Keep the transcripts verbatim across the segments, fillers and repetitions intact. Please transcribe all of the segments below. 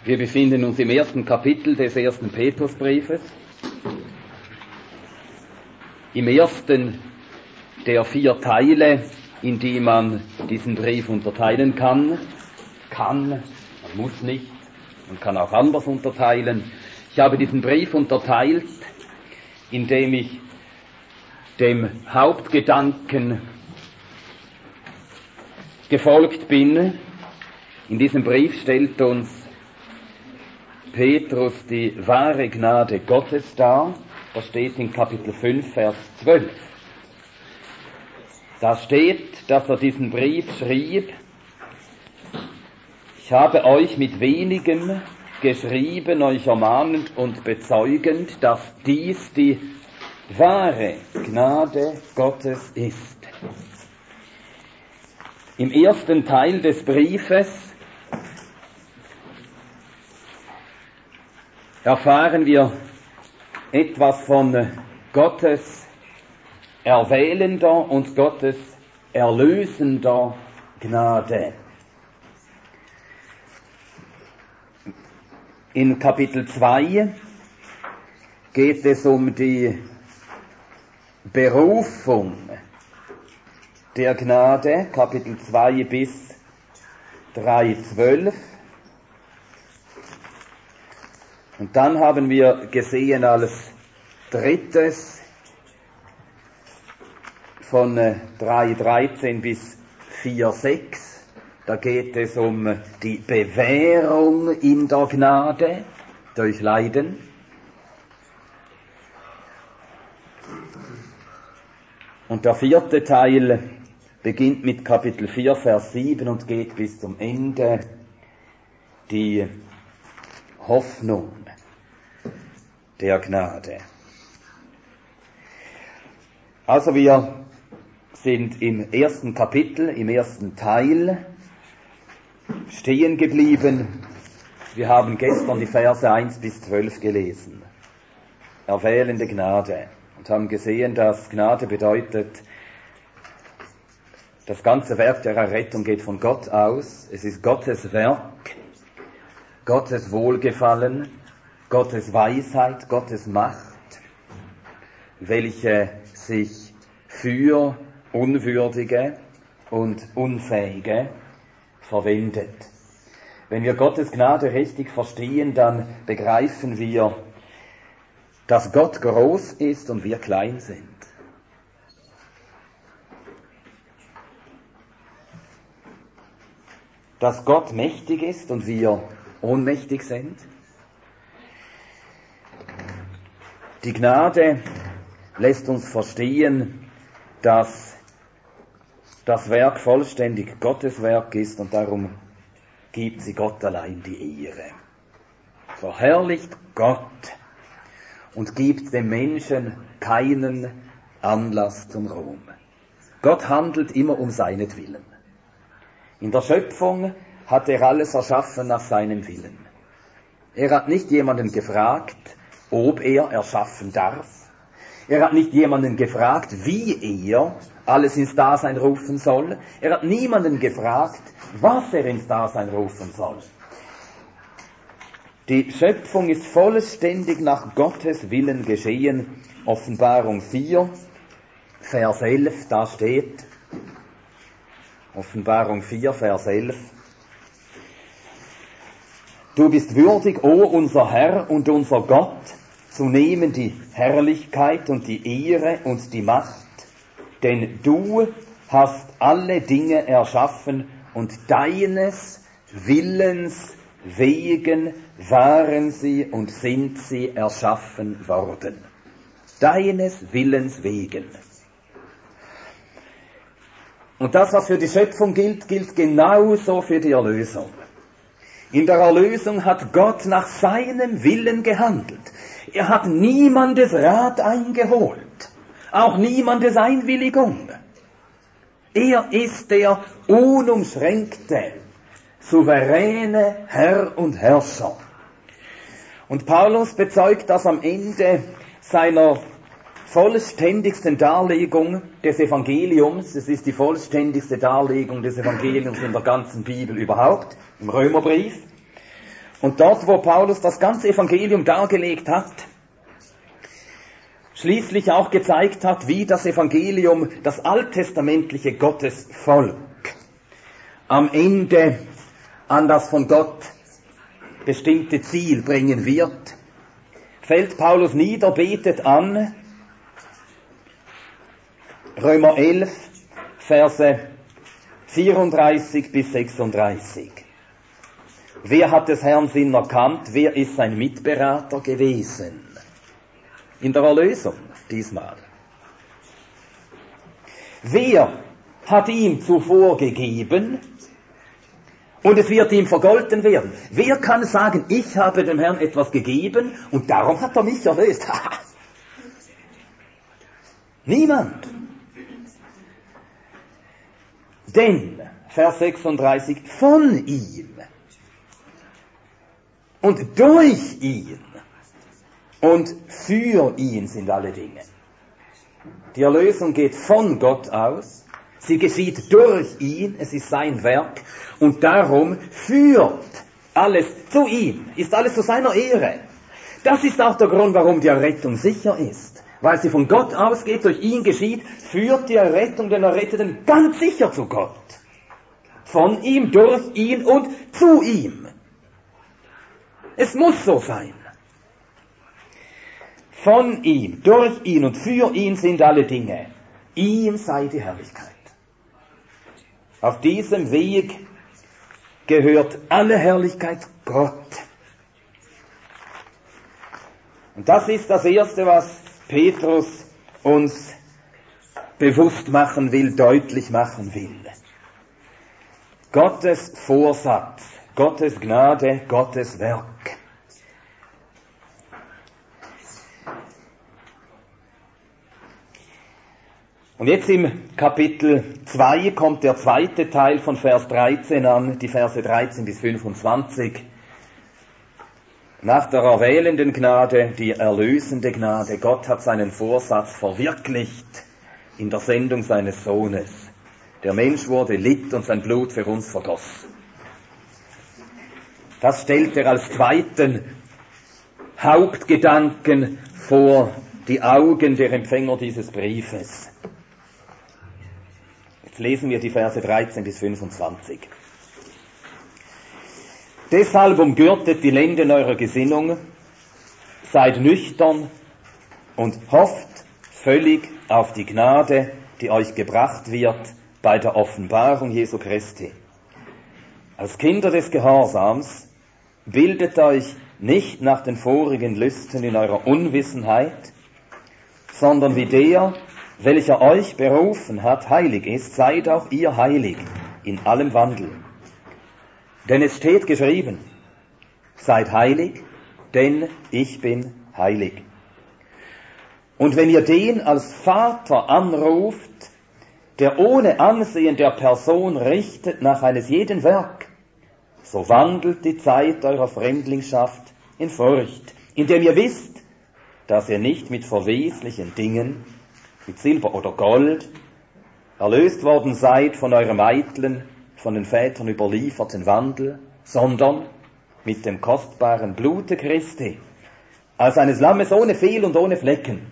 Wir befinden uns im ersten Kapitel des ersten Petrusbriefes, im ersten der vier Teile, in die man diesen Brief unterteilen kann. Kann, man muss nicht, man kann auch anders unterteilen. Ich habe diesen Brief unterteilt, indem ich dem Hauptgedanken gefolgt bin. In diesem Brief stellt uns Petrus die wahre Gnade Gottes dar. Das steht in Kapitel fünf, Vers zwölf. Da steht, dass er diesen Brief schrieb: Ich habe euch mit wenigem geschrieben, euch ermahnend und bezeugend, dass dies die wahre Gnade Gottes ist. Im ersten Teil des Briefes erfahren wir etwas von Gottes erwählender und Gottes erlösender Gnade. In Kapitel zwei geht es um die Berufung der Gnade, Kapitel zwei bis drei, zwölf. Und dann haben wir gesehen als drittes von drei, dreizehn bis vier, sechs. Da geht es um die Bewährung in der Gnade durch Leiden. Und der vierte Teil beginnt mit Kapitel vier, Vers sieben und geht bis zum Ende, die Hoffnung der Gnade. Also wir sind im ersten Kapitel, im ersten Teil stehen geblieben. Wir haben gestern die Verse eins bis zwölf gelesen. Erwählende Gnade. Und haben gesehen, dass Gnade bedeutet, das ganze Werk der Errettung geht von Gott aus. Es ist Gottes Werk, Gottes Wohlgefallen, Gottes Weisheit, Gottes Macht, welche sich für Unwürdige und Unfähige verwendet. Wenn wir Gottes Gnade richtig verstehen, dann begreifen wir, dass Gott groß ist und wir klein sind. Dass Gott mächtig ist und wir ohnmächtig sind. Die Gnade lässt uns verstehen, dass das Werk vollständig Gottes Werk ist und darum gibt sie Gott allein die Ehre. Verherrlicht Gott und gibt dem Menschen keinen Anlass zum Ruhm. Gott handelt immer um seinetwillen. In der Schöpfung hat er alles erschaffen nach seinem Willen. Er hat nicht jemanden gefragt, ob er erschaffen darf. Er hat nicht jemanden gefragt, wie er alles ins Dasein rufen soll. Er hat niemanden gefragt, was er ins Dasein rufen soll. Die Schöpfung ist vollständig nach Gottes Willen geschehen. Offenbarung vier, Vers elf, da steht, Offenbarung vier, Vers elf, Du bist würdig, o unser Herr und unser Gott, zu nehmen die Herrlichkeit und die Ehre und die Macht, denn du hast alle Dinge erschaffen und deines Willens wegen waren sie und sind sie erschaffen worden. Deines Willens wegen. Und das, was für die Schöpfung gilt, gilt genauso für die Erlösung. In der Erlösung hat Gott nach seinem Willen gehandelt. Er hat niemandes Rat eingeholt, auch niemandes Einwilligung. Er ist der unumschränkte, souveräne Herr und Herrscher. Und Paulus bezeugt das am Ende seiner vollständigsten Darlegung des Evangeliums. Es ist die vollständigste Darlegung des Evangeliums in der ganzen Bibel überhaupt, im Römerbrief. Und dort, wo Paulus das ganze Evangelium dargelegt hat, schließlich auch gezeigt hat, wie das Evangelium, das alttestamentliche Gottesvolk, am Ende an das von Gott bestimmte Ziel bringen wird, fällt Paulus nieder, betet an, Römer elf, Verse vierunddreißig bis sechsunddreißig. Wer hat des Herrn Sinn erkannt? Wer ist sein Mitberater gewesen? In der Erlösung diesmal. Wer hat ihm zuvor gegeben und es wird ihm vergolten werden? Wer kann sagen, ich habe dem Herrn etwas gegeben und darum hat er mich erlöst? Niemand. Denn, Vers sechsunddreißig, von ihm und durch ihn und für ihn sind alle Dinge. Die Erlösung geht von Gott aus, sie geschieht durch ihn, es ist sein Werk und darum führt alles zu ihm, ist alles zu seiner Ehre. Das ist auch der Grund, warum die Errettung sicher ist. Weil sie von Gott ausgeht, durch ihn geschieht, führt die Errettung den Erretteten ganz sicher zu Gott. Von ihm, durch ihn und zu ihm. Es muss so sein. Von ihm, durch ihn und für ihn sind alle Dinge. Ihm sei die Herrlichkeit. Auf diesem Weg gehört alle Herrlichkeit Gott. Und das ist das Erste, was Petrus uns bewusst machen will, deutlich machen will. Gottes Vorsatz, Gottes Gnade, Gottes Werk. Und jetzt im Kapitel zwei kommt der zweite Teil von Vers dreizehn an, die Verse dreizehn bis fünfundzwanzig. Nach der erwählenden Gnade, die erlösende Gnade. Gott hat seinen Vorsatz verwirklicht in der Sendung seines Sohnes. Der Mensch wurde, litt und sein Blut für uns vergoss. Das stellt er als zweiten Hauptgedanken vor die Augen der Empfänger dieses Briefes. Jetzt lesen wir die Verse dreizehn bis fünfundzwanzig. Deshalb umgürtet die Lenden eurer Gesinnung, seid nüchtern und hofft völlig auf die Gnade, die euch gebracht wird bei der Offenbarung Jesu Christi. Als Kinder des Gehorsams bildet euch nicht nach den vorigen Lüsten in eurer Unwissenheit, sondern wie der, welcher euch berufen hat, heilig ist, seid auch ihr heilig in allem Wandel. Denn es steht geschrieben, seid heilig, denn ich bin heilig. Und wenn ihr den als Vater anruft, der ohne Ansehen der Person richtet nach eines jeden Werk, so wandelt die Zeit eurer Fremdlingschaft in Furcht, indem ihr wisst, dass ihr nicht mit verweslichen Dingen, mit Silber oder Gold, erlöst worden seid von eurem eitlen, von den Vätern überlieferten Wandel, sondern mit dem kostbaren Blute Christi, als eines Lammes ohne Fehl und ohne Flecken,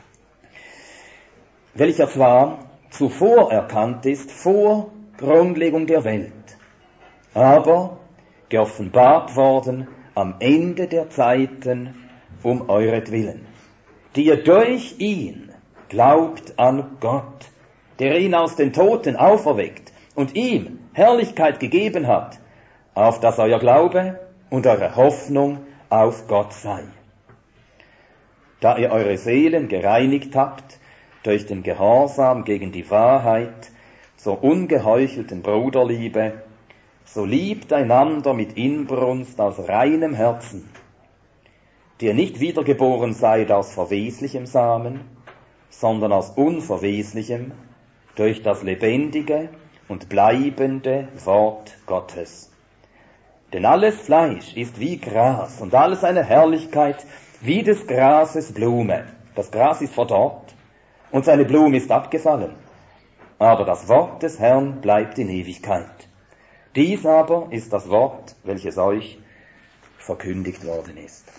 welcher zwar zuvor erkannt ist, vor Grundlegung der Welt, aber geoffenbart worden am Ende der Zeiten um euretwillen, die ihr durch ihn glaubt an Gott, der ihn aus den Toten auferweckt und ihm Herrlichkeit gegeben hat, auf dass euer Glaube und eure Hoffnung auf Gott sei. Da ihr eure Seelen gereinigt habt durch den Gehorsam gegen die Wahrheit zur ungeheuchelten Bruderliebe, so liebt einander mit Inbrunst aus reinem Herzen, die ihr nicht wiedergeboren seid aus verweslichem Samen, sondern aus unverweslichem, durch das lebendige und bleibende Wort Gottes. Denn alles Fleisch ist wie Gras und alles seine Herrlichkeit wie des Grases Blume. Das Gras ist verdorrt und seine Blume ist abgefallen. Aber das Wort des Herrn bleibt in Ewigkeit. Dies aber ist das Wort, welches euch verkündigt worden ist.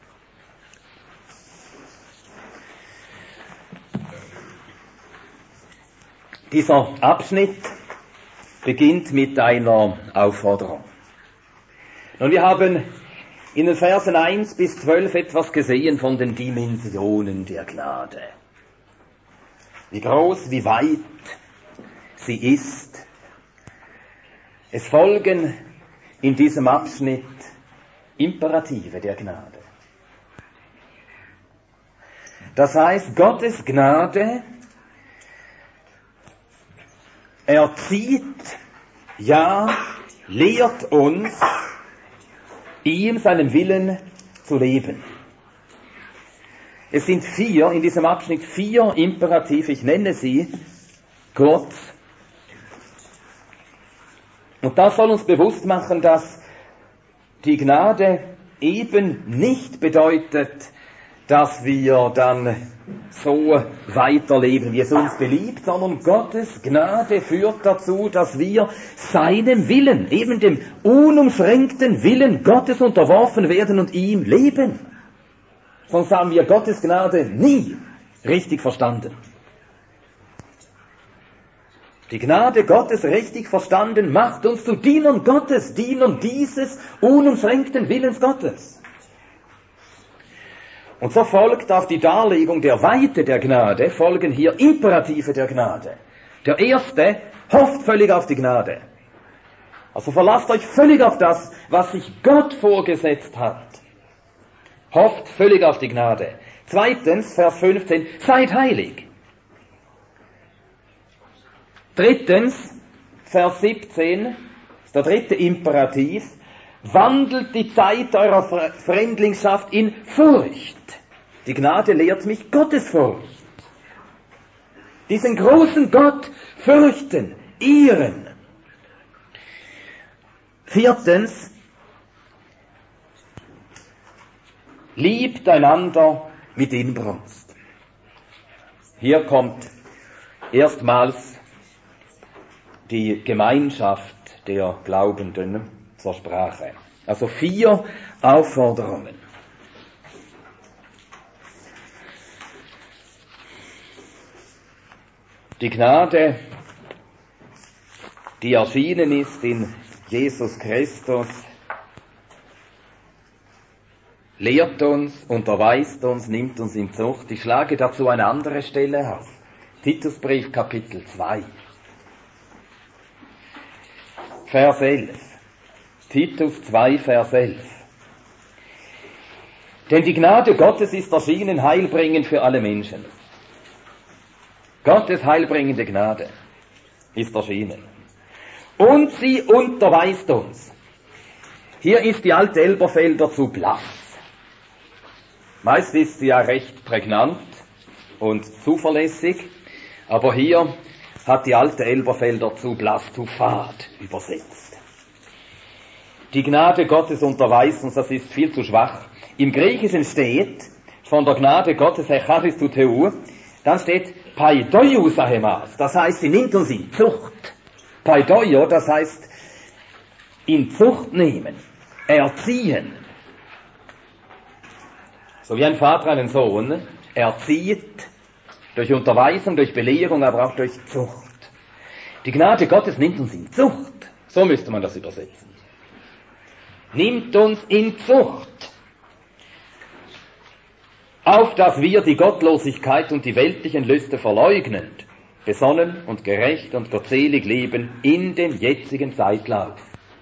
Dieser Abschnitt beginnt mit einer Aufforderung. Und wir haben in den Versen eins bis zwölf etwas gesehen von den Dimensionen der Gnade. Wie groß, wie weit sie ist. Es folgen in diesem Abschnitt Imperative der Gnade. Das heißt, Gottes Gnade erzieht, ja, lehrt uns, ihm seinen Willen zu leben. Es sind vier, in diesem Abschnitt vier Imperative, ich nenne sie kurz. Und das soll uns bewusst machen, dass die Gnade eben nicht bedeutet, dass wir dann so weiterleben, wie es uns beliebt, sondern Gottes Gnade führt dazu, dass wir seinem Willen, eben dem unumschränkten Willen Gottes unterworfen werden und ihm leben. Sonst haben wir Gottes Gnade nie richtig verstanden. Die Gnade Gottes richtig verstanden macht uns zu Dienern Gottes, Dienern dieses unumschränkten Willens Gottes. Und so folgt auf die Darlegung der Weite der Gnade, folgen hier Imperative der Gnade. Der erste hofft völlig auf die Gnade. Also verlasst euch völlig auf das, was sich Gott vorgesetzt hat. Hofft völlig auf die Gnade. Zweitens, Vers fünfzehn, seid heilig. Drittens, Vers siebzehn, ist der dritte Imperativ, wandelt die Zeit eurer Fremdlingschaft in Furcht. Die Gnade lehrt mich Gottesfurcht. Diesen großen Gott fürchten, ehren. Viertens, liebt einander mit Inbrunst. Hier kommt erstmals die Gemeinschaft der Glaubenden zur Sprache. Also vier Aufforderungen. Die Gnade, die erschienen ist in Jesus Christus, lehrt uns, unterweist uns, nimmt uns in Zucht. Ich schlage dazu eine andere Stelle auf. Titusbrief Kapitel zwei. Vers elf. Titus zwei, Vers elf. Denn die Gnade Gottes ist erschienen, heilbringend für alle Menschen. Gottes heilbringende Gnade ist erschienen. Und sie unterweist uns. Hier ist die alte Elberfelder zu blass. Meist ist sie ja recht prägnant und zuverlässig, aber hier hat die alte Elberfelder zu blass, zu fad übersetzt. Die Gnade Gottes unterweist uns, das ist viel zu schwach. Im Griechischen steht, von der Gnade Gottes, Echaristotheu, dann steht Paidoius ahemas, das heißt, sie nimmt uns in Zucht. Paidoio, das heißt, in Zucht nehmen, erziehen. So wie ein Vater einen Sohn erzieht, durch Unterweisung, durch Belehrung, aber auch durch Zucht. Die Gnade Gottes nimmt uns in Zucht. So müsste man das übersetzen. Nimmt uns in Zucht. Auf dass wir die Gottlosigkeit und die weltlichen Lüste verleugnend, besonnen und gerecht und gottselig leben in dem jetzigen Zeitlauf.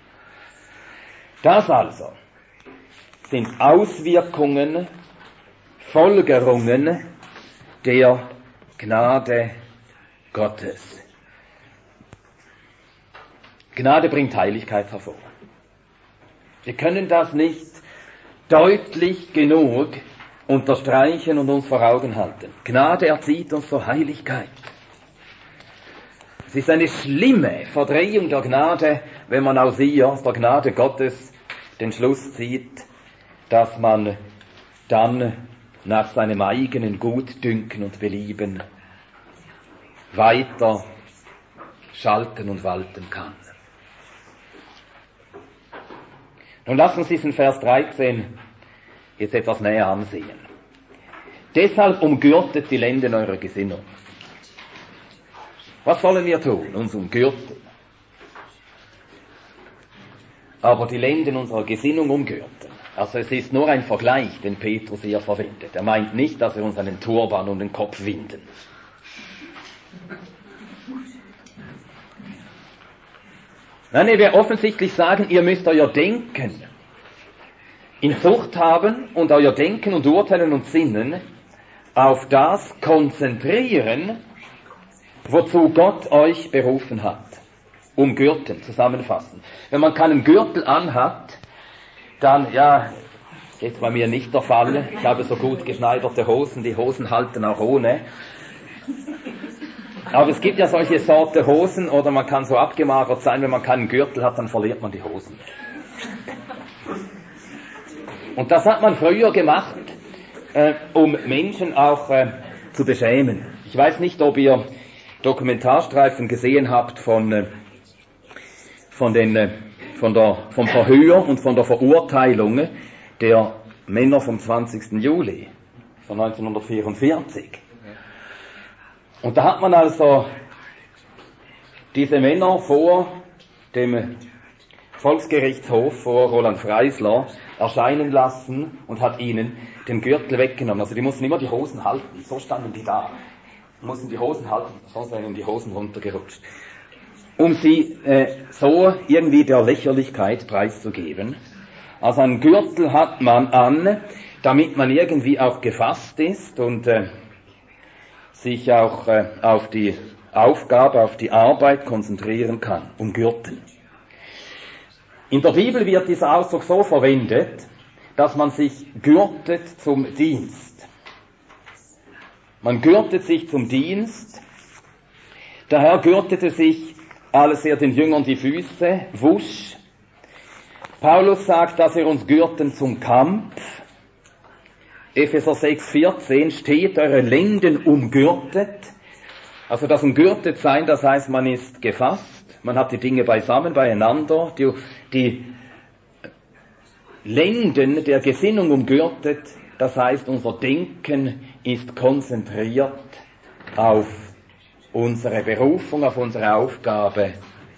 Das also sind Auswirkungen, Folgerungen der Gnade Gottes. Gnade bringt Heiligkeit hervor. Wir können das nicht deutlich genug unterstreichen und uns vor Augen halten. Gnade erzieht uns zur Heiligkeit. Es ist eine schlimme Verdrehung der Gnade, wenn man aus ihr, aus der Gnade Gottes, den Schluss zieht, dass man dann nach seinem eigenen Gutdünken und Belieben weiter schalten und walten kann. Nun lasst uns diesen Vers dreizehn jetzt etwas näher ansehen. Deshalb umgürtet die Lenden eurer Gesinnung. Was sollen wir tun? Uns umgürten. Aber die Lenden unserer Gesinnung umgürten. Also es ist nur ein Vergleich, den Petrus hier verwendet. Er meint nicht, dass wir uns einen Turban um den Kopf winden. Nein, er will offensichtlich sagen, ihr müsst euer Denken in Zucht haben und euer Denken und Urteilen und Sinnen auf das konzentrieren, wozu Gott euch berufen hat. Umgürten, zusammenfassen. Wenn man keinen Gürtel anhat, dann, ja, jetzt bei mir nicht der Fall. Ich habe so gut geschneiderte Hosen, die Hosen halten auch ohne. Aber es gibt ja solche Sorte Hosen, oder man kann so abgemagert sein, wenn man keinen Gürtel hat, dann verliert man die Hosen. Und das hat man früher gemacht, äh, um Menschen auch äh, zu beschämen. Ich weiß nicht, ob ihr Dokumentarstreifen gesehen habt von, äh, von, den, äh, von der, vom Verhör und von der Verurteilung der Männer vom zwanzigsten Juli von neunzehnhundertvierundvierzig. Und da hat man also diese Männer vor dem Volksgerichtshof, vor Roland Freisler, erscheinen lassen und hat ihnen den Gürtel weggenommen. Also die mussten immer die Hosen halten, so standen die da. Mussten die Hosen halten, sonst wären ihnen die Hosen runtergerutscht. Um sie äh, so irgendwie der Lächerlichkeit preiszugeben. Also einen Gürtel hat man an, damit man irgendwie auch gefasst ist und äh, sich auch äh, auf die Aufgabe, auf die Arbeit konzentrieren kann, umgürten. In der Bibel wird dieser Ausdruck so verwendet, dass man sich gürtet zum Dienst. Man gürtet sich zum Dienst. Der Herr gürtete sich, als er den Jüngern die Füße wusch. Paulus sagt, dass wir uns gürten zum Kampf. Epheser sechs vierzehn steht, eure Lenden umgürtet. Also das umgürtet sein, das heißt, man ist gefasst, man hat die Dinge beisammen, beieinander, die, die Lenden der Gesinnung umgürtet, das heißt, unser Denken ist konzentriert auf unsere Berufung, auf unsere Aufgabe.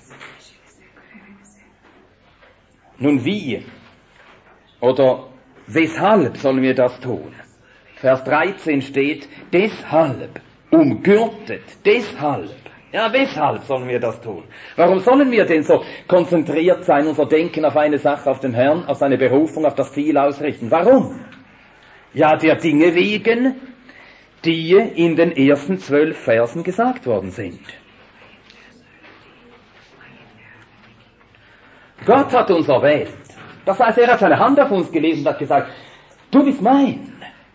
Nun wie oder weshalb sollen wir das tun? Vers dreizehn steht, deshalb, umgürtet, deshalb. Ja, weshalb sollen wir das tun? Warum sollen wir denn so konzentriert sein, unser Denken auf eine Sache, auf den Herrn, auf seine Berufung, auf das Ziel ausrichten? Warum? Ja, der Dinge wegen, die in den ersten zwölf Versen gesagt worden sind. Gott hat uns erwählt. Das heißt, er hat seine Hand auf uns gelegt und hat gesagt, du bist mein.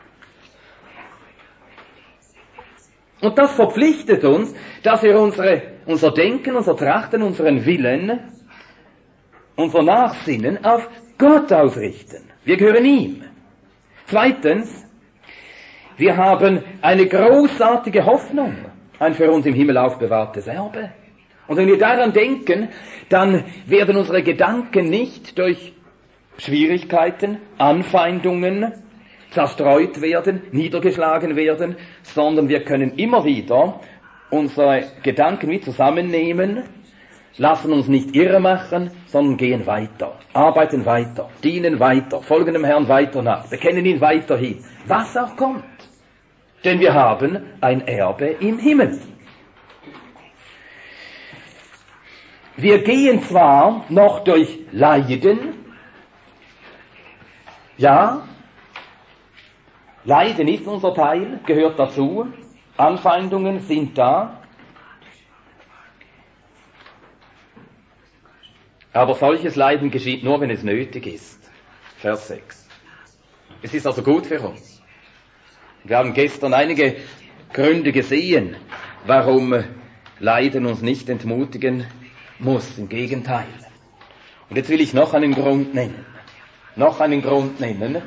Und das verpflichtet uns, dass wir unsere, unser Denken, unser Trachten, unseren Willen, unser Nachsinnen auf Gott ausrichten. Wir gehören ihm. Zweitens, wir haben eine großartige Hoffnung, ein für uns im Himmel aufbewahrtes Erbe. Und wenn wir daran denken, dann werden unsere Gedanken nicht durch Schwierigkeiten, Anfeindungen zerstreut werden, niedergeschlagen werden, sondern wir können immer wieder unsere Gedanken wie zusammennehmen, lassen uns nicht irre machen, sondern gehen weiter, arbeiten weiter, dienen weiter, folgen dem Herrn weiter nach, bekennen ihn weiterhin, was auch kommt. Denn wir haben ein Erbe im Himmel. Wir gehen zwar noch durch Leiden, ja, Leiden ist unser Teil, gehört dazu, Anfeindungen sind da, aber solches Leiden geschieht nur, wenn es nötig ist. Vers sechs. Es ist also gut für uns. Wir haben gestern einige Gründe gesehen, warum Leiden uns nicht entmutigen muss, im Gegenteil. Und jetzt will ich noch einen Grund nennen, noch einen Grund nennen,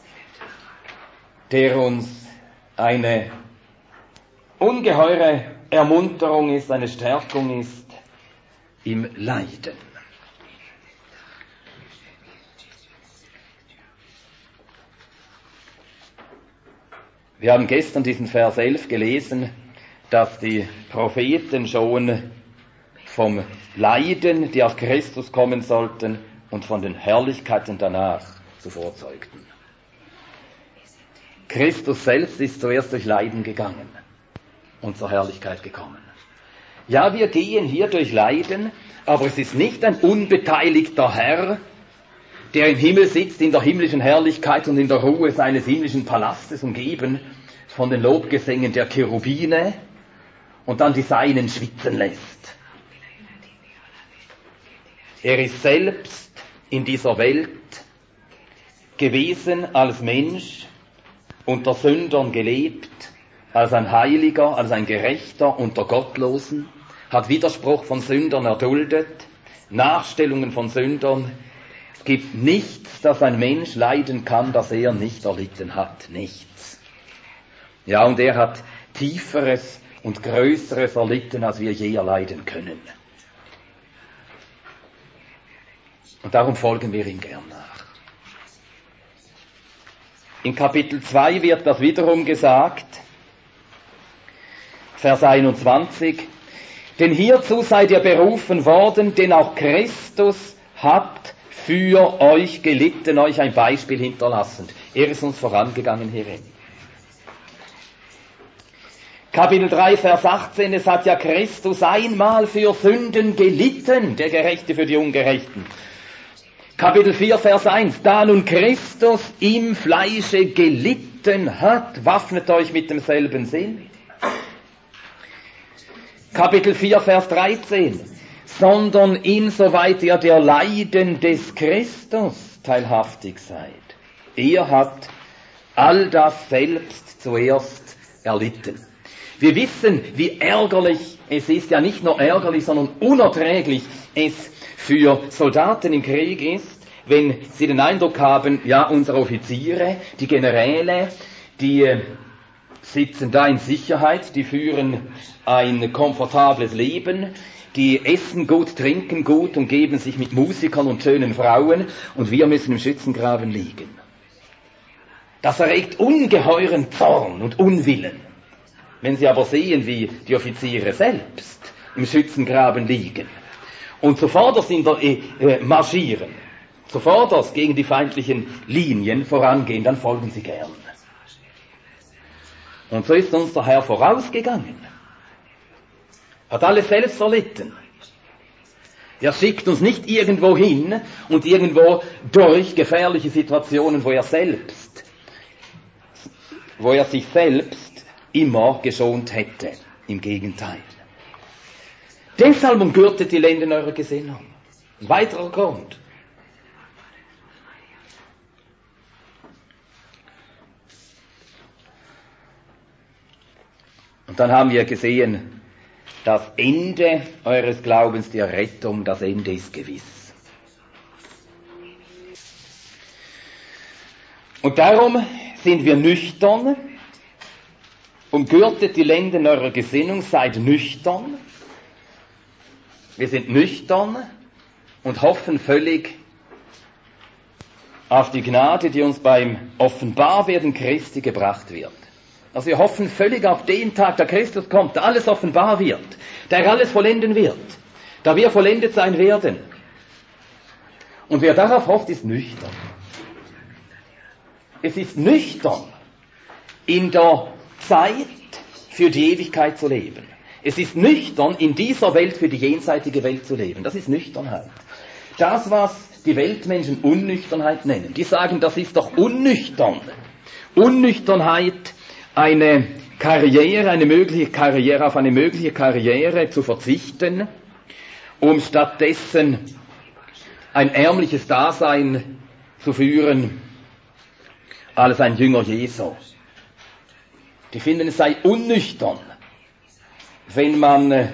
der uns eine ungeheure Ermunterung ist, eine Stärkung ist im Leiden. Wir haben gestern diesen Vers elf gelesen, dass die Propheten schon vom Leiden, die auf Christus kommen sollten, und von den Herrlichkeiten danach zuvor zeugten. Christus selbst ist zuerst durch Leiden gegangen und zur Herrlichkeit gekommen. Ja, wir gehen hier durch Leiden, aber es ist nicht ein unbeteiligter Herr, der im Himmel sitzt, in der himmlischen Herrlichkeit und in der Ruhe seines himmlischen Palastes, umgeben von den Lobgesängen der Cherubine, und dann die Seinen schwitzen lässt. Er ist selbst in dieser Welt gewesen als Mensch, unter Sündern gelebt, als ein Heiliger, als ein Gerechter unter Gottlosen, hat Widerspruch von Sündern erduldet, Nachstellungen von Sündern. Es gibt nichts, das ein Mensch leiden kann, das er nicht erlitten hat. Nichts. Ja, und er hat Tieferes und Größeres erlitten, als wir je erleiden können. Und darum folgen wir ihm gern nach. In Kapitel zwei wird das wiederum gesagt, Vers einundzwanzig, denn hierzu seid ihr berufen worden, denn auch Christus hat für euch gelitten, euch ein Beispiel hinterlassend. Er ist uns vorangegangen hierin. Kapitel drei, Vers achtzehn, es hat ja Christus einmal für Sünden gelitten, der Gerechte für die Ungerechten. Kapitel vier, Vers eins, da nun Christus im Fleische gelitten hat, waffnet euch mit demselben Sinn. Kapitel vier, Vers dreizehn, sondern insoweit ihr der Leiden des Christus teilhaftig seid. Er hat all das selbst zuerst erlitten. Wir wissen, wie ärgerlich es ist, ja nicht nur ärgerlich, sondern unerträglich es für Soldaten im Krieg ist, wenn sie den Eindruck haben, ja, unsere Offiziere, die Generäle, die äh, sitzen da in Sicherheit, die führen ein komfortables Leben, die essen gut, trinken gut, umgeben sich mit Musikern und schönen Frauen, und wir müssen im Schützengraben liegen. Das erregt ungeheuren Zorn und Unwillen. Wenn Sie aber sehen, wie die Offiziere selbst im Schützengraben liegen und zuvorderst in der, äh, marschieren, zuvorderst gegen die feindlichen Linien vorangehen, dann folgen Sie gern. Und so ist uns der Herr vorausgegangen, hat alles selbst erlitten. Er schickt uns nicht irgendwo hin und irgendwo durch gefährliche Situationen, wo er selbst, wo er sich selbst immer geschont hätte. Im Gegenteil. Deshalb umgürtet die Lenden eurer Gesinnung. Ein weiterer Grund. Und dann haben wir gesehen, das Ende eures Glaubens, die Errettung, das Ende ist gewiss. Und darum sind wir nüchtern, umgürtet die Lenden eurer Gesinnung, seid nüchtern. Wir sind nüchtern und hoffen völlig auf die Gnade, die uns beim Offenbarwerden Christi gebracht wird. Also wir hoffen völlig auf den Tag, da Christus kommt, da alles offenbar wird, da er alles vollenden wird, da wir vollendet sein werden. Und wer darauf hofft, ist nüchtern. Es ist nüchtern, in der Zeit für die Ewigkeit zu leben. Es ist nüchtern, in dieser Welt für die jenseitige Welt zu leben. Das ist Nüchternheit. Das, was die Weltmenschen Unnüchternheit nennen, die sagen, das ist doch unnüchtern. Unnüchternheit, eine Karriere, eine mögliche Karriere, auf eine mögliche Karriere zu verzichten, um stattdessen ein ärmliches Dasein zu führen, als ein Jünger Jesu. Die finden, es sei unnüchtern, wenn man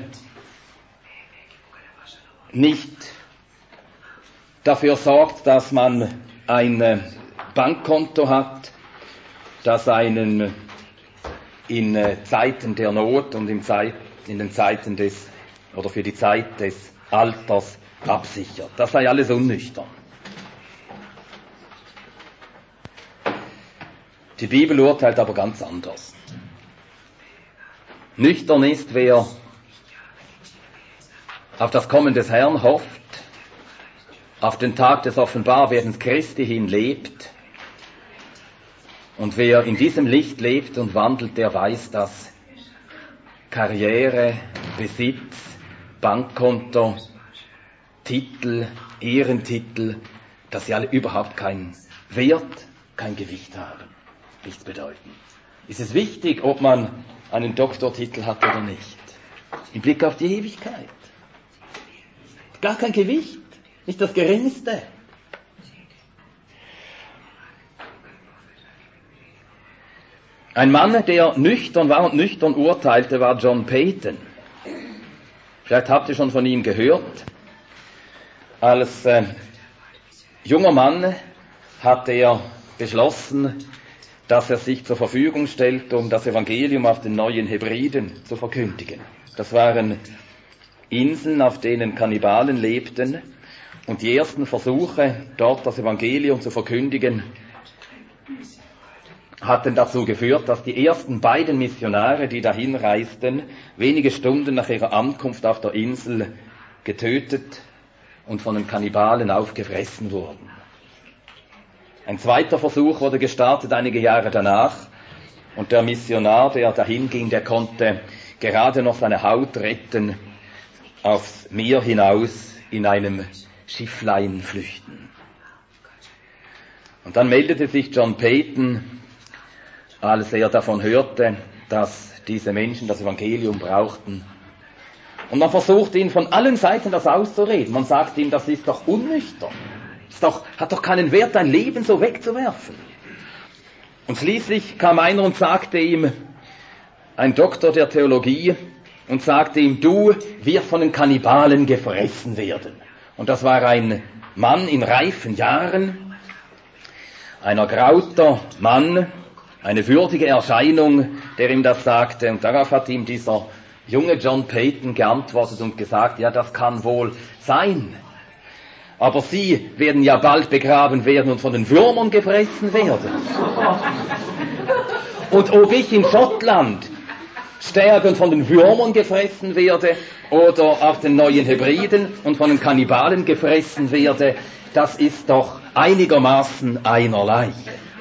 nicht dafür sorgt, dass man ein Bankkonto hat, das einen in Zeiten der Not und in, Zeit, in den Zeiten des, oder für die Zeit des Alters absichert. Das sei alles unnüchtern. Die Bibel urteilt aber ganz anders. Nüchtern ist, wer auf das Kommen des Herrn hofft, auf den Tag des Offenbarwerdens Christi hin lebt. Und wer in diesem Licht lebt und wandelt, der weiß, dass Karriere, Besitz, Bankkonto, Titel, Ehrentitel, dass sie alle überhaupt keinen Wert, kein Gewicht haben, nichts bedeuten. Ist es wichtig, ob man einen Doktortitel hat oder nicht? Im Blick auf die Ewigkeit. Gar kein Gewicht, nicht das Geringste. Ein Mann, der nüchtern war und nüchtern urteilte, war John Paton. Vielleicht habt ihr schon von ihm gehört. Als äh, junger Mann hat er beschlossen, dass er sich zur Verfügung stellt, um das Evangelium auf den Neuen Hebriden zu verkündigen. Das waren Inseln, auf denen Kannibalen lebten, und die ersten Versuche, dort das Evangelium zu verkündigen, hatten dazu geführt, dass die ersten beiden Missionare, die dahin reisten, wenige Stunden nach ihrer Ankunft auf der Insel getötet und von den Kannibalen aufgefressen wurden. Ein zweiter Versuch wurde gestartet einige Jahre danach, und der Missionar, der dahin ging, der konnte gerade noch seine Haut retten, aufs Meer hinaus in einem Schifflein flüchten. Und dann meldete sich John Paton, als er davon hörte, dass diese Menschen das Evangelium brauchten. Und man versucht ihn von allen Seiten das auszureden. Man sagt ihm, das ist doch unnüchtern. Das doch, hat doch keinen Wert, dein Leben so wegzuwerfen. Und schließlich kam einer und sagte ihm, ein Doktor der Theologie, und sagte ihm, du wirst von den Kannibalen gefressen werden. Und das war ein Mann in reifen Jahren, ein ergrauter Mann, eine würdige Erscheinung, der ihm das sagte. Und darauf hat ihm dieser junge John Paton geantwortet und gesagt, ja, das kann wohl sein. Aber Sie werden ja bald begraben werden und von den Würmern gefressen werden. Und ob ich in Schottland sterbe und von den Würmern gefressen werde oder auf den Neuen Hebriden und von den Kannibalen gefressen werde, das ist doch einigermaßen einerlei.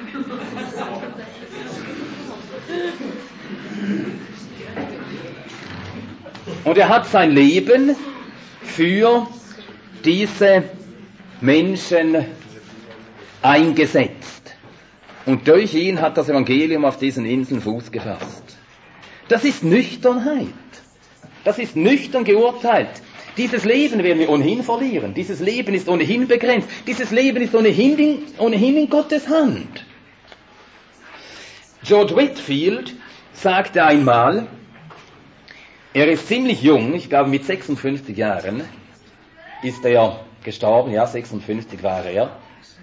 Und er hat sein Leben für diese Menschen eingesetzt. Und durch ihn hat das Evangelium auf diesen Inseln Fuß gefasst. Das ist Nüchternheit. Das ist nüchtern geurteilt. Dieses Leben werden wir ohnehin verlieren. Dieses Leben ist ohnehin begrenzt. Dieses Leben ist ohnehin in, ohnehin in Gottes Hand. George Whitefield sagte einmal, er ist ziemlich jung, ich glaube mit sechsundfünfzig Jahren ist er gestorben, ja, sechsundfünfzig war er.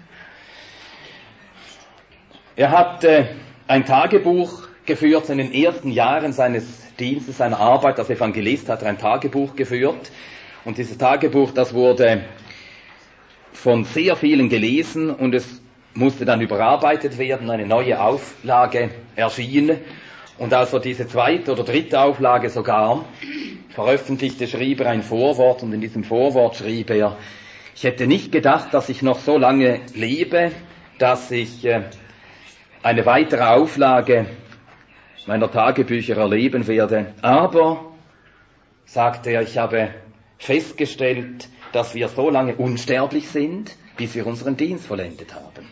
Er hat äh, ein Tagebuch geführt, in den ersten Jahren seines Dienstes, seiner Arbeit als Evangelist hat er ein Tagebuch geführt. Und dieses Tagebuch, das wurde von sehr vielen gelesen und es musste dann überarbeitet werden, eine neue Auflage erschien. Und als er diese zweite oder dritte Auflage sogar veröffentlichte, schrieb er ein Vorwort, und in diesem Vorwort schrieb er, ich hätte nicht gedacht, dass ich noch so lange lebe, dass ich äh, eine weitere Auflage meiner Tagebücher erleben werde. Aber, sagte er, ich habe festgestellt, dass wir so lange unsterblich sind, bis wir unseren Dienst vollendet haben.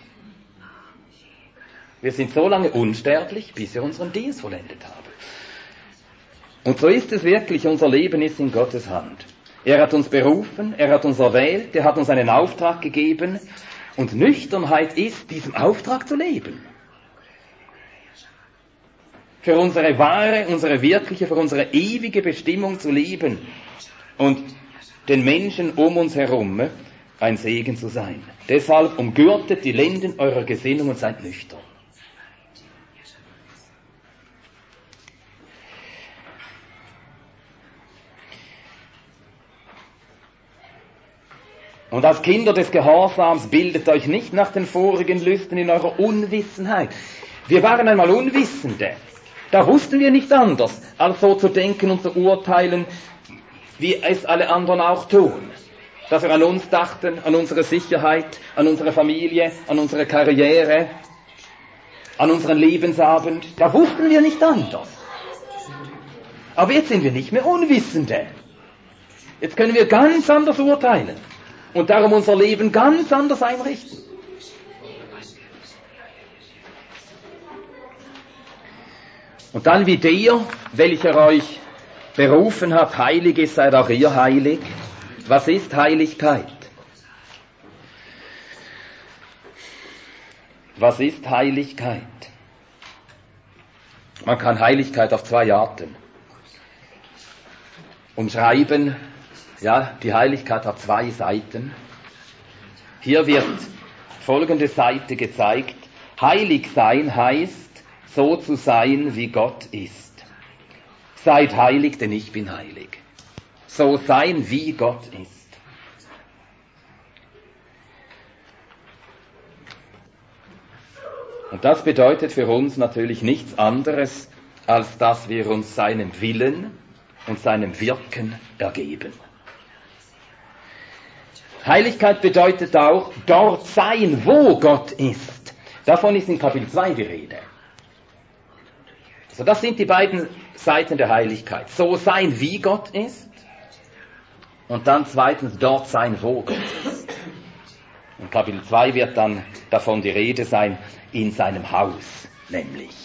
Wir sind so lange unsterblich, bis wir unseren Dienst vollendet haben. Und so ist es wirklich, unser Leben ist in Gottes Hand. Er hat uns berufen, er hat uns erwählt, er hat uns einen Auftrag gegeben, und Nüchternheit ist, diesem Auftrag zu leben. Für unsere wahre, unsere wirkliche, für unsere ewige Bestimmung zu leben und den Menschen um uns herum ein Segen zu sein. Deshalb umgürtet die Lenden eurer Gesinnung und seid nüchtern. Und als Kinder des Gehorsams bildet euch nicht nach den vorigen Lüsten in eurer Unwissenheit. Wir waren einmal Unwissende. Da wussten wir nicht anders, als so zu denken und zu urteilen, wie es alle anderen auch tun. Dass wir an uns dachten, an unsere Sicherheit, an unsere Familie, an unsere Karriere, an unseren Lebensabend. Da wussten wir nicht anders. Aber jetzt sind wir nicht mehr Unwissende. Jetzt können wir ganz anders urteilen und darum unser Leben ganz anders einrichten. Und dann wie der, welcher euch berufen hat, heilig ist, seid auch ihr heilig. Was ist Heiligkeit? Was ist Heiligkeit? Man kann Heiligkeit auf zwei Arten umschreiben. Ja, die Heiligkeit hat zwei Seiten. Hier wird folgende Seite gezeigt. Heilig sein heißt, so zu sein, wie Gott ist. Seid heilig, denn ich bin heilig. So sein, wie Gott ist. Und das bedeutet für uns natürlich nichts anderes, als dass wir uns seinem Willen und seinem Wirken ergeben. Heiligkeit bedeutet auch dort sein, wo Gott ist. Davon ist in Kapitel zwei die Rede. Also das sind die beiden Seiten der Heiligkeit. So sein, wie Gott ist. Und dann zweitens dort sein, wo Gott ist. In Kapitel zwei wird dann davon die Rede sein, in seinem Haus nämlich.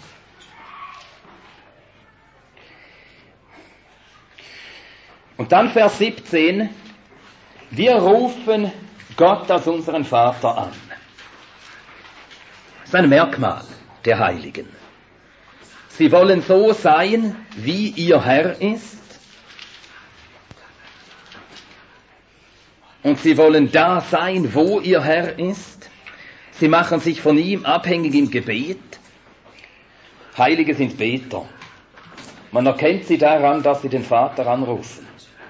Und dann Vers siebzehn. Wir rufen Gott als unseren Vater an. Das ist ein Merkmal der Heiligen. Sie wollen so sein, wie ihr Herr ist. Und sie wollen da sein, wo ihr Herr ist. Sie machen sich von ihm abhängig im Gebet. Heilige sind Beter. Man erkennt sie daran, dass sie den Vater anrufen.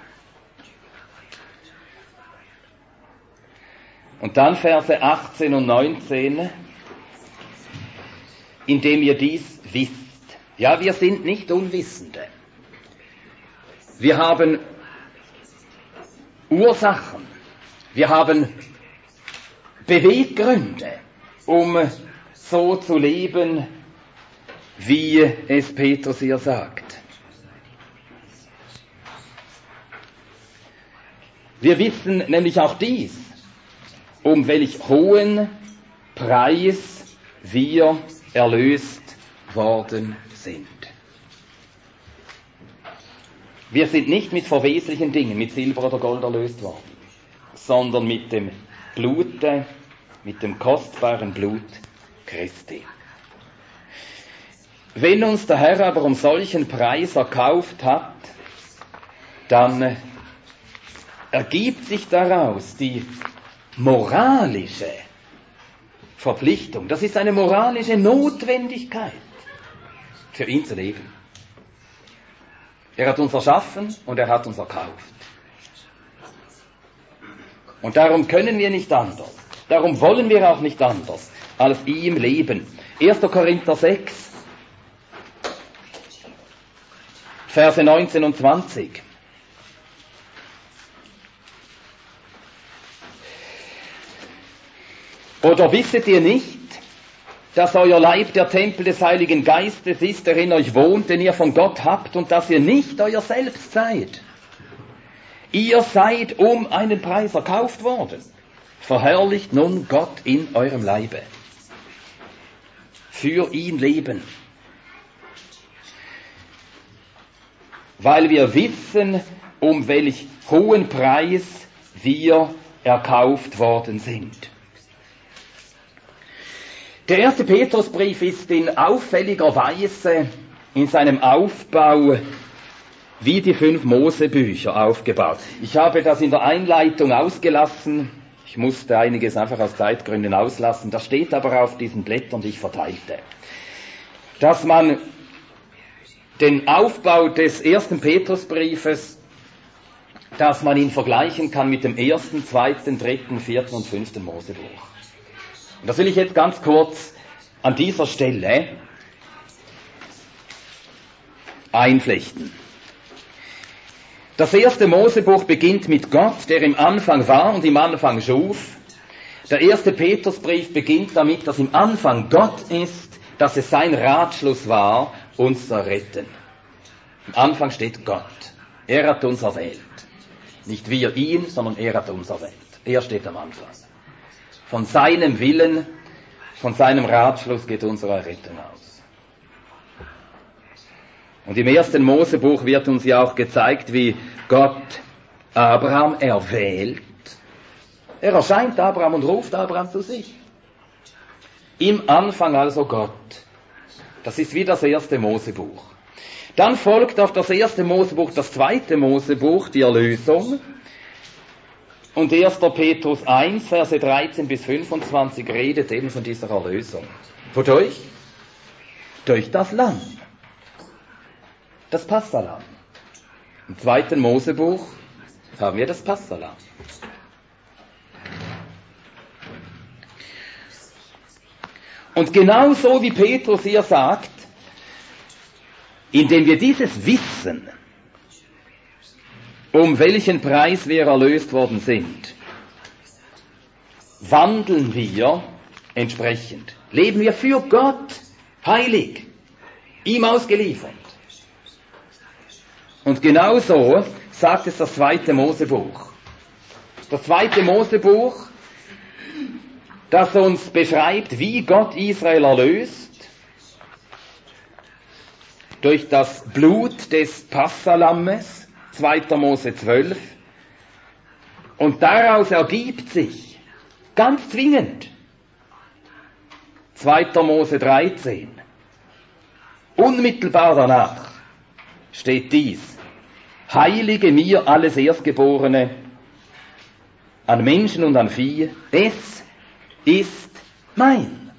Und dann Verse achtzehn und neunzehn, indem ihr dies wisst. Ja, wir sind nicht Unwissende. Wir haben Ursachen. Wir haben Beweggründe, um so zu leben, wie es Petrus hier sagt. Wir wissen nämlich auch dies, um welch hohen Preis wir erlöst worden sind. Wir sind nicht mit verweslichen Dingen, mit Silber oder Gold erlöst worden, sondern mit dem Blute, mit dem kostbaren Blut Christi. Wenn uns der Herr aber um solchen Preis erkauft hat, dann ergibt sich daraus die moralische Verpflichtung. Das ist eine moralische Notwendigkeit, für ihn zu leben. Er hat uns erschaffen und er hat uns erkauft. Und darum können wir nicht anders. Darum wollen wir auch nicht anders, als ihm leben. erster Korinther sechs, Verse neunzehn und zwanzig. Oder wisset ihr nicht, dass euer Leib der Tempel des Heiligen Geistes ist, der in euch wohnt, den ihr von Gott habt, und dass ihr nicht euer selbst seid? Ihr seid um einen Preis erkauft worden. Verherrlicht nun Gott in eurem Leibe. Für ihn leben. Weil wir wissen, um welch hohen Preis wir erkauft worden sind. Der erste Petrusbrief ist in auffälliger Weise in seinem Aufbau wie die fünf Mosebücher aufgebaut. Ich habe das in der Einleitung ausgelassen. Ich musste einiges einfach aus Zeitgründen auslassen. Das steht aber auf diesen Blättern, die ich verteilte. Dass man den Aufbau des ersten Petrusbriefes, dass man ihn vergleichen kann mit dem ersten, zweiten, dritten, vierten und fünften Mosebuch. Und das will ich jetzt ganz kurz an dieser Stelle einflechten. Das erste Mosebuch beginnt mit Gott, der im Anfang war und im Anfang schuf. Der erste Petrusbrief beginnt damit, dass im Anfang Gott ist, dass es sein Ratschluss war, uns zu retten. Im Anfang steht Gott. Er hat uns erwählt. Nicht wir ihn, sondern er hat uns erwählt. Er steht am Anfang. Von seinem Willen, von seinem Ratschluss geht unsere Errettung aus. Und im ersten Mosebuch wird uns ja auch gezeigt, wie Gott Abraham erwählt. Er erscheint Abraham und ruft Abraham zu sich. Im Anfang also Gott. Das ist wie das erste Mosebuch. Dann folgt auf das erste Mosebuch das zweite Mosebuch, die Erlösung. Und erster Petrus eins, Verse dreizehn bis fünfundzwanzig redet eben von dieser Erlösung. Wodurch? Durch das Lamm. Das Passahlamm. Im zweiten Mosebuch haben wir das Passahlamm. Und genauso wie Petrus hier sagt, indem wir dieses wissen, um welchen Preis wir erlöst worden sind, wandeln wir entsprechend. Leben wir für Gott heilig, ihm ausgeliefert. Und genauso sagt es das zweite Mosebuch. Das zweite Mosebuch, das uns beschreibt, wie Gott Israel erlöst, durch das Blut des Passalammes, zweiter Mose zwölf, und daraus ergibt sich, ganz zwingend, zweiter Mose dreizehn, unmittelbar danach steht dies: Heilige mir alles Erstgeborene an Menschen und an Vieh, es ist mein.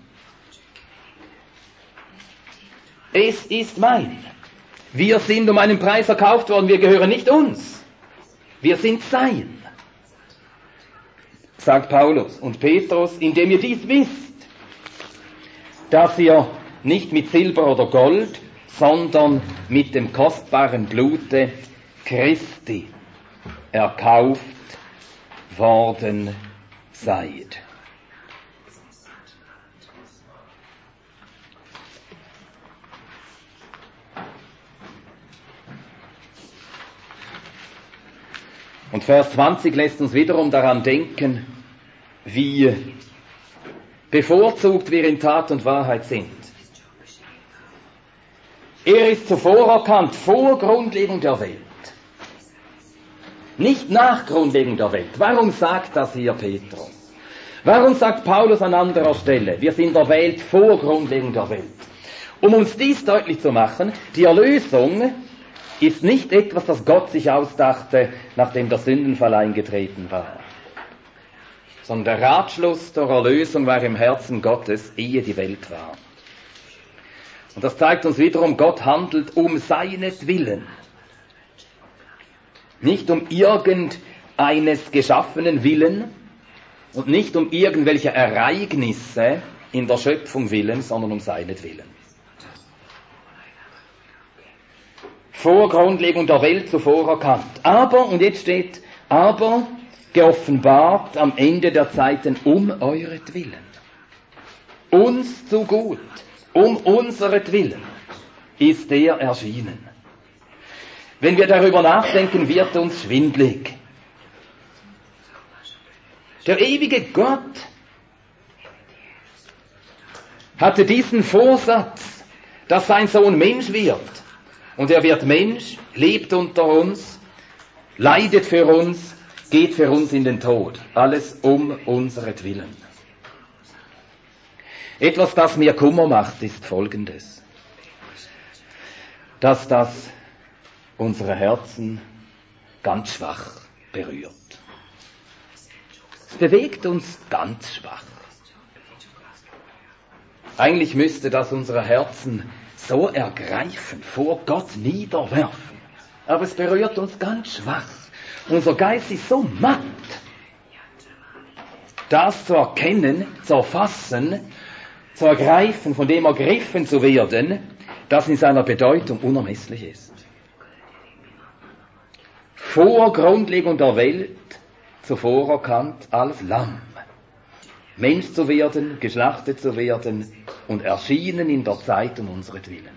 Es ist mein. Wir sind um einen Preis verkauft worden, wir gehören nicht uns. Wir sind sein, sagt Paulus und Petrus, indem ihr dies wisst, dass ihr nicht mit Silber oder Gold, sondern mit dem kostbaren Blute Christi erkauft worden seid. Und Vers zwanzig lässt uns wiederum daran denken, wie bevorzugt wir in Tat und Wahrheit sind. Er ist zuvor erkannt, vor Grundlegung der Welt. Nicht nach Grundlegung der Welt. Warum sagt das hier Petrus? Warum sagt Paulus an anderer Stelle, wir sind erwählt vor Grundlegung der Welt? Um uns dies deutlich zu machen, die Erlösung ist nicht etwas, das Gott sich ausdachte, nachdem der Sündenfall eingetreten war. Sondern der Ratschluss der Erlösung war im Herzen Gottes, ehe die Welt war. Und das zeigt uns wiederum, Gott handelt um seinetwillen. Nicht um irgendeines geschaffenen Willen und nicht um irgendwelche Ereignisse in der Schöpfung willen, sondern um seinetwillen. Vor Grundlegung der Welt zuvor erkannt. Aber, und jetzt steht, aber geoffenbart am Ende der Zeiten um euretwillen. Uns zu gut, um unseretwillen ist er erschienen. Wenn wir darüber nachdenken, wird uns schwindlig. Der ewige Gott hatte diesen Vorsatz, dass sein Sohn Mensch wird. Und er wird Mensch, lebt unter uns, leidet für uns, geht für uns in den Tod. Alles um unseretwillen. Etwas, das mir Kummer macht, ist Folgendes. Dass das unsere Herzen ganz schwach berührt. Es bewegt uns ganz schwach. Eigentlich müsste das unsere Herzen so ergreifen, vor Gott niederwerfen. Aber es berührt uns ganz schwach. Unser Geist ist so matt, das zu erkennen, zu erfassen, zu ergreifen, von dem ergriffen zu werden, das in seiner Bedeutung unermesslich ist. Vor Grundlegung der Welt zuvor erkannt als Lamm, Mensch zu werden, geschlachtet zu werden und erschienen in der Zeit um unseretwillen.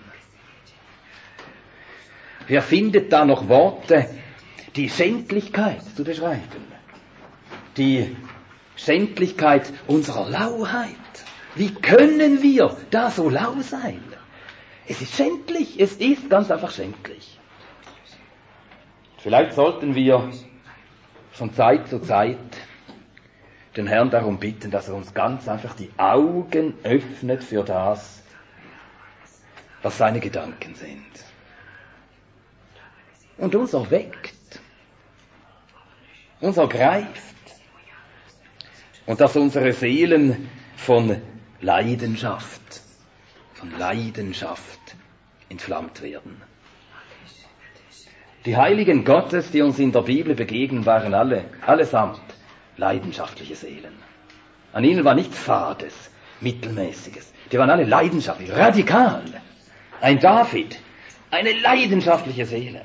Wer findet da noch Worte, die Schändlichkeit zu beschreiben? Die Schändlichkeit unserer Lauheit. Wie können wir da so lau sein? Es ist schändlich, es ist ganz einfach schändlich. Vielleicht sollten wir von Zeit zu Zeit den Herrn darum bitten, dass er uns ganz einfach die Augen öffnet für das, was seine Gedanken sind. Und uns erweckt, uns ergreift. Und dass unsere Seelen von Leidenschaft, von Leidenschaft entflammt werden. Die Heiligen Gottes, die uns in der Bibel begegnen, waren alle, allesamt leidenschaftliche Seelen. An ihnen war nichts Fades, Mittelmäßiges. Die waren alle leidenschaftlich, radikal. Ein David, eine leidenschaftliche Seele,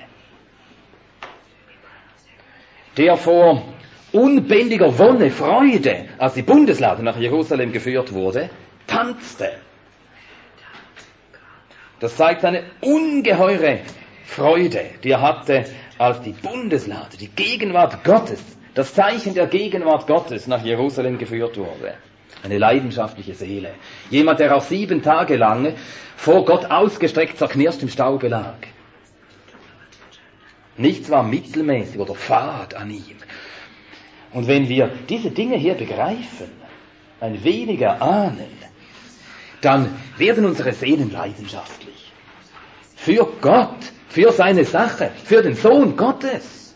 der vor unbändiger Wonne, Freude, als die Bundeslade nach Jerusalem geführt wurde, tanzte. Das zeigt eine ungeheure Freude, die er hatte, als die Bundeslade, die Gegenwart Gottes, das Zeichen der Gegenwart Gottes nach Jerusalem geführt wurde. Eine leidenschaftliche Seele. Jemand, der auch sieben Tage lang vor Gott ausgestreckt zerknirscht im Staube lag. Nichts war mittelmäßig oder fad an ihm. Und wenn wir diese Dinge hier begreifen, ein wenig erahnen, dann werden unsere Seelen leidenschaftlich. Für Gott, für seine Sache, für den Sohn Gottes.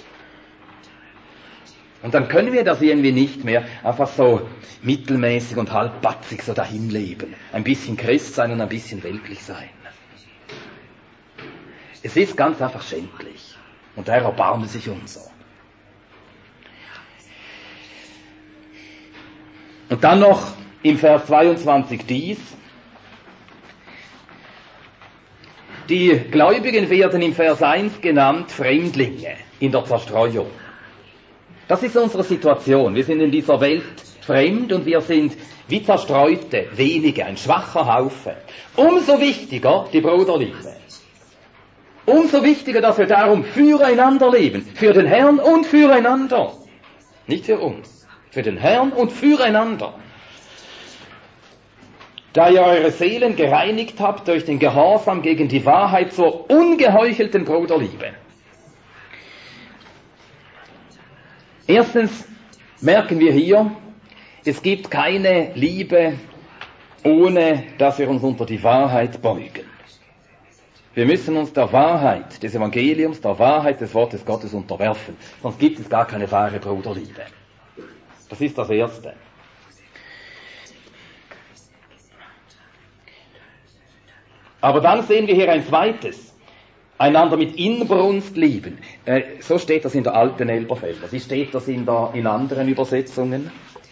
Und dann können wir das irgendwie nicht mehr einfach so mittelmäßig und halbbatzig so dahin leben. Ein bisschen Christ sein und ein bisschen weltlich sein. Es ist ganz einfach schändlich. Und daher erbarmen sich unser. Und dann noch im Vers zweiundzwanzig dies. Die Gläubigen werden im Vers eins genannt Fremdlinge in der Zerstreuung. Das ist unsere Situation. Wir sind in dieser Welt fremd und wir sind wie zerstreute, wenige, ein schwacher Haufe. Umso wichtiger die Bruderliebe. Umso wichtiger, dass wir darum füreinander leben. Für den Herrn und füreinander. Nicht für uns. Für den Herrn und füreinander. Da ihr eure Seelen gereinigt habt durch den Gehorsam gegen die Wahrheit zur ungeheuchelten Bruderliebe. Erstens merken wir hier, es gibt keine Liebe, ohne dass wir uns unter die Wahrheit beugen. Wir müssen uns der Wahrheit des Evangeliums, der Wahrheit des Wortes Gottes unterwerfen, sonst gibt es gar keine wahre Bruderliebe. Das ist das Erste. Aber dann sehen wir hier ein zweites. Einander mit Inbrunst lieben. Äh, so steht das in der alten Elberfelder. Wie steht das in, der, in anderen Übersetzungen?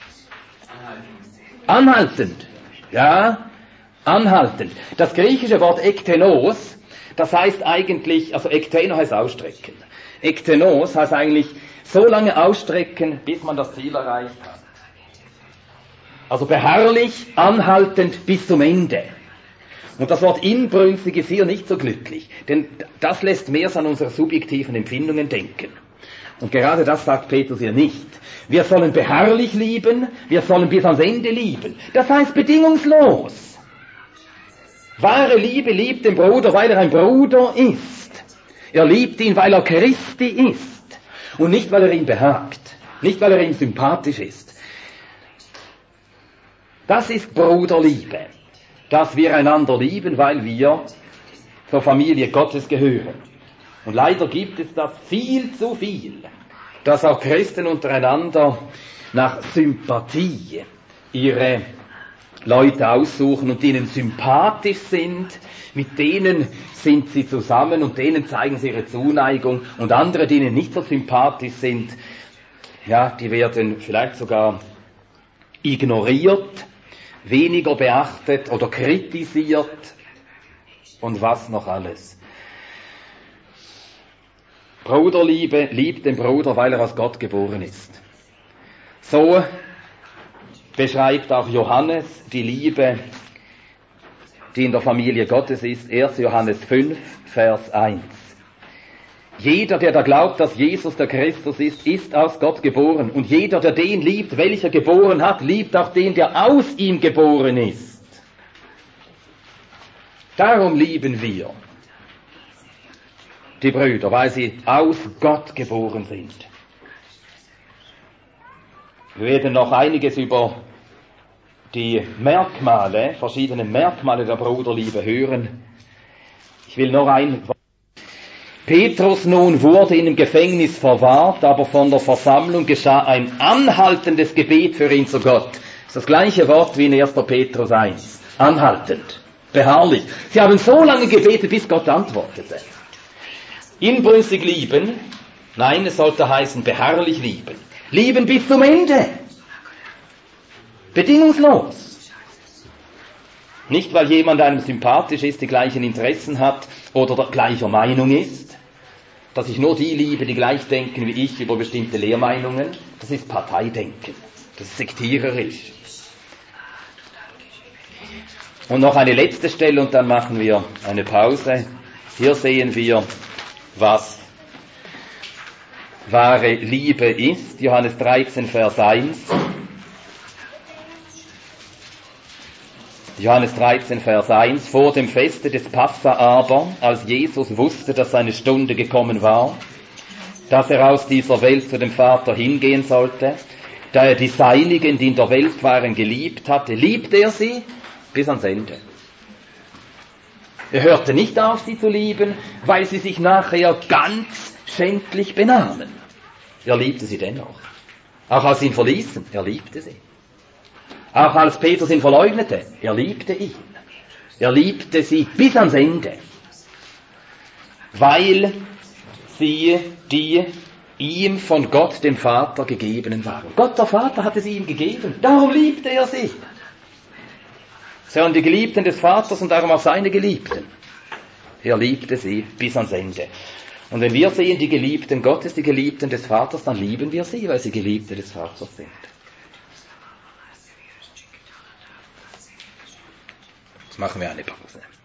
Anhaltend. Ja, anhaltend. Das griechische Wort ektenos, das heißt eigentlich, also ekteno heißt ausstrecken. Ektenos heißt eigentlich so lange ausstrecken, bis man das Ziel erreicht hat. Also beharrlich, anhaltend bis zum Ende. Und das Wort inbrünstig ist hier nicht so glücklich, denn das lässt mehr an unsere subjektiven Empfindungen denken. Und gerade das sagt Petrus hier nicht. Wir sollen beharrlich lieben, wir sollen bis ans Ende lieben. Das heißt bedingungslos. Wahre Liebe liebt den Bruder, weil er ein Bruder ist. Er liebt ihn, weil er Christi ist. Und nicht, weil er ihm behagt. Nicht, weil er ihm sympathisch ist. Das ist Bruderliebe. Dass wir einander lieben, weil wir zur Familie Gottes gehören. Und leider gibt es das viel zu viel, dass auch Christen untereinander nach Sympathie ihre Leute aussuchen und denen sympathisch sind, mit denen sind sie zusammen und denen zeigen sie ihre Zuneigung, und andere, die ihnen nicht so sympathisch sind, ja, die werden vielleicht sogar ignoriert, weniger beachtet oder kritisiert und was noch alles. Bruderliebe, liebt den Bruder, weil er aus Gott geboren ist. So beschreibt auch Johannes die Liebe, die in der Familie Gottes ist. erster Johannes fünf, Vers eins. Jeder, der da glaubt, dass Jesus der Christus ist, ist aus Gott geboren. Und jeder, der den liebt, welcher geboren hat, liebt auch den, der aus ihm geboren ist. Darum lieben wir die Brüder, weil sie aus Gott geboren sind. Wir werden noch einiges über die Merkmale, verschiedene Merkmale der Bruderliebe hören. Ich will noch ein... Petrus nun wurde in dem Gefängnis verwahrt, aber von der Versammlung geschah ein anhaltendes Gebet für ihn zu Gott. Das ist das gleiche Wort wie in erster Petrus eins. Anhaltend, beharrlich. Sie haben so lange gebetet, bis Gott antwortete. Inbrünstig lieben, nein, es sollte heißen beharrlich lieben. Lieben bis zum Ende. Bedingungslos. Nicht, weil jemand einem sympathisch ist, die gleichen Interessen hat oder der gleicher Meinung ist, dass ich nur die liebe, die gleich denken wie ich über bestimmte Lehrmeinungen. Das ist Parteidenken. Das ist sektiererisch. Und noch eine letzte Stelle und dann machen wir eine Pause. Hier sehen wir, was wahre Liebe ist. Johannes dreizehn, Vers eins. Johannes dreizehn, Vers eins. Vor dem Feste des Passa aber, als Jesus wusste, dass seine Stunde gekommen war, dass er aus dieser Welt zu dem Vater hingehen sollte, da er die Seinigen, die in der Welt waren, geliebt hatte, liebte er sie bis ans Ende. Er hörte nicht auf, sie zu lieben, weil sie sich nachher ganz schändlich benahmen. Er liebte sie dennoch. Auch als sie ihn verließen, er liebte sie. Auch als Petrus ihn verleugnete, er liebte ihn. Er liebte sie bis ans Ende. Weil sie die ihm von Gott, dem Vater, gegebenen waren. Gott, der Vater, hatte sie ihm gegeben. Darum liebte er sie. Sie waren die Geliebten des Vaters und darum auch seine Geliebten. Er liebte sie bis ans Ende. Und wenn wir sehen, die Geliebten Gottes, die Geliebten des Vaters, dann lieben wir sie, weil sie Geliebte des Vaters sind. Jetzt machen wir eine Pause.